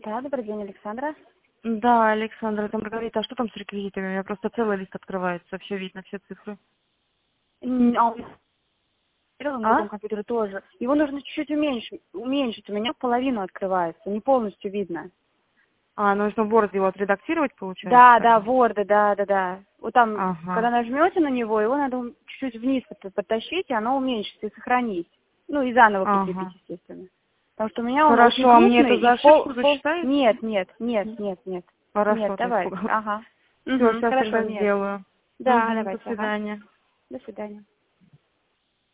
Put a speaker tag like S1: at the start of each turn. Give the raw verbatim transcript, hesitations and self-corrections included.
S1: Да, добрый день, Александра.
S2: Да, Александра, это Маргарита. А что там с реквизитами? У меня просто целый лист открывается, все видно, все цифры.
S1: М, А у меня на
S2: А?
S1: этом компьютере тоже. Его нужно чуть-чуть уменьшить. уменьшить. У меня половину открывается, не полностью видно.
S2: А, ну нужно Word его отредактировать, получается?
S1: Да, да,
S2: тогда?
S1: Word, да, да, да. Вот там, когда
S2: Ага.
S1: нажмете на него, его надо ум- чуть-чуть вниз под- подтащить, и оно уменьшится и сохранить. Ну и заново прикрепить,
S2: Ага.
S1: естественно. Потому что у меня он очень
S2: Хорошо, а мне это
S1: крупный
S2: за
S1: и пол,
S2: ошибку
S1: пол...
S2: засчитается?
S1: Нет, нет, нет, нет, нет. Нет,
S2: Хорошо, то
S1: давайте.
S2: испугалась.
S1: Ага.
S2: Все,
S1: Угу,
S2: сейчас
S1: хорошо,
S2: тогда
S1: нет.
S2: сделаю.
S1: Да,
S2: Угу, до
S1: давайте, ага.
S2: свидания.
S1: До свидания.